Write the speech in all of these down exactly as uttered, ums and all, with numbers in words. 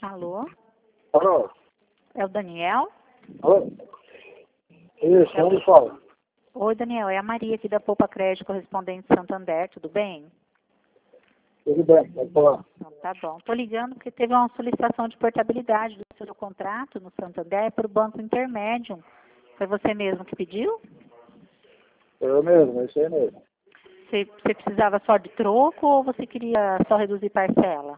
Alô? Alô? É o Daniel? Alô? Isso, É o- onde fala? Oi, Daniel. É a Maria aqui da Poupa Crédito, correspondente de Santander. Tudo bem? Tudo bem, pode falar. Então, tá bom. Estou ligando porque teve uma solicitação de portabilidade do seu contrato no Santander para o Banco Intermédio. Foi você mesmo que pediu? Eu mesmo, é isso aí mesmo. Você, você precisava só de troco ou você queria só reduzir parcela?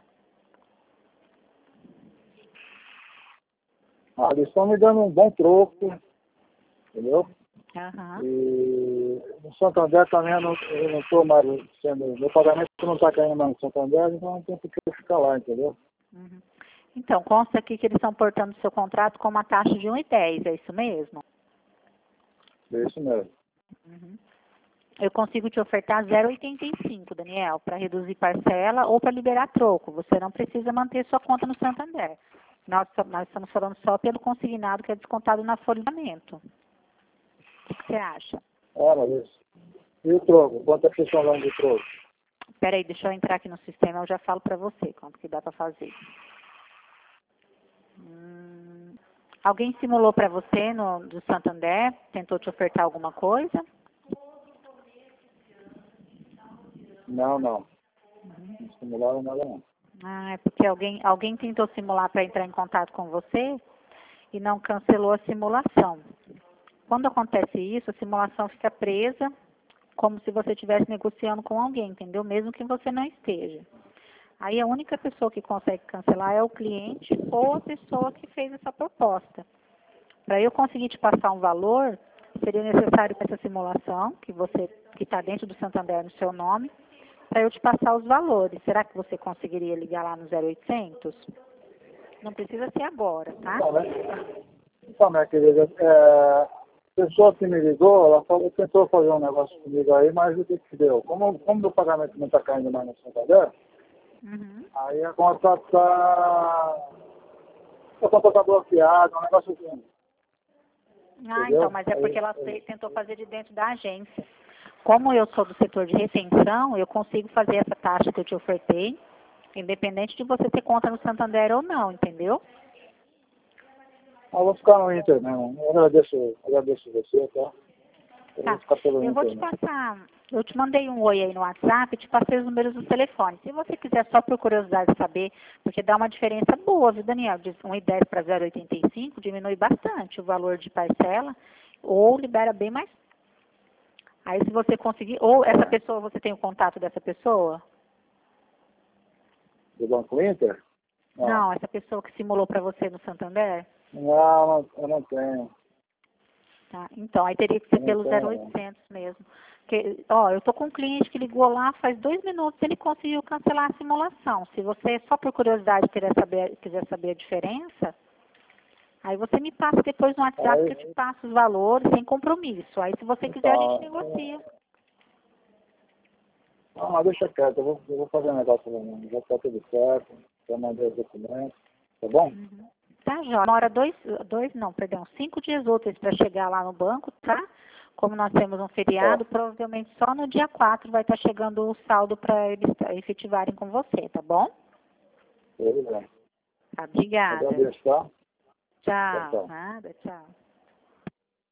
Ah, eles estão me dando um bom troco, entendeu? Aham. E no Santander também eu não eu não estou mais sendo. Meu pagamento não está caindo mais no Santander, então não tem por que eu ficar lá, entendeu? Uhum. Então, consta aqui que eles estão portando o seu contrato com uma taxa de um e dez, é isso mesmo? É isso mesmo. Uhum. Eu consigo te ofertar zero vírgula oitenta e cinco, Daniel, para reduzir parcela ou para liberar troco. Você não precisa manter sua conta no Santander. Nós, nós estamos falando só pelo consignado que é descontado na folha de pagamento. O que você acha? Ah, mas isso. E o troco? Quanto é que vocês estão dando de troco? Espera aí, deixa eu entrar aqui no sistema, eu já falo para você quanto que dá para fazer. Hum, alguém simulou para você no do Santander? Tentou te ofertar alguma coisa? Não, não. Não simularam nada não. Ah, é porque alguém, alguém tentou simular para entrar em contato com você e não cancelou a simulação. Quando acontece isso, a simulação fica presa como se você estivesse negociando com alguém, entendeu? Mesmo que você não esteja. Aí a única pessoa que consegue cancelar é o cliente ou a pessoa que fez essa proposta. Para eu conseguir te passar um valor, seria necessário essa simulação, que você que está dentro do Santander no seu nome, para eu te passar os valores. Será que você conseguiria ligar lá no zero oitocentos? Não precisa ser agora, tá? Então, né? Então, minha querida, é, a pessoa que me ligou, ela falou, tentou fazer um negócio comigo aí, mas o que que deu? Como, como meu pagamento não está caindo mais no Santander, Uhum. aí a conta está... A conta está bloqueada, um negócio assim. Ah, Entendeu? então, mas é porque Aí, ela aí, fe- tentou fazer de dentro da agência. Como eu sou do setor de retenção, eu consigo fazer essa taxa que eu te ofertei, independente de você ter conta no Santander ou não, entendeu? eu vou ficar no Inter mesmo. Eu agradeço, agradeço você, tá? Eu vou Tá. ficar pelo Eu vou Inter te mesmo. passar, eu te mandei um oi aí no WhatsApp e te passei os números do telefone. Se você quiser só por curiosidade saber, porque dá uma diferença boa, viu, Daniel? De um e dez para zero vírgula oitenta e cinco diminui bastante o valor de parcela ou libera bem mais. Aí se você conseguir, ou essa É. pessoa, você tem o contato dessa pessoa? Do Banco Inter? Não. Não, essa pessoa que simulou para você no Santander? Não, não, eu não tenho. Tá. Então, aí teria que ser Eu não pelo zero tenho, não. oitocentos mesmo. Porque, ó, eu tô com um cliente que ligou lá faz dois minutos, ele conseguiu cancelar a simulação. Se você, só por curiosidade, quiser saber, quiser saber a diferença, aí você me passa depois no WhatsApp que eu te Aí, passo os valores sem compromisso. Aí, se você quiser, a gente então, negocia. não, mas deixa quieto, eu vou, eu vou fazer um negócio lá mesmo. Já está tudo certo, já mandei os documentos, tá bom? Uhum. Tá, Jó. Demora dois, dois, não, perdão, cinco dias úteis para chegar lá no banco, tá? Como nós temos um Tá, feriado, provavelmente só no dia quatro vai estar chegando o saldo para eles efetivarem com você, tá bom? tudo bem. Tá, obrigada. Agradeço, tá? Tchau, Tchau. tchau. Nada, tchau.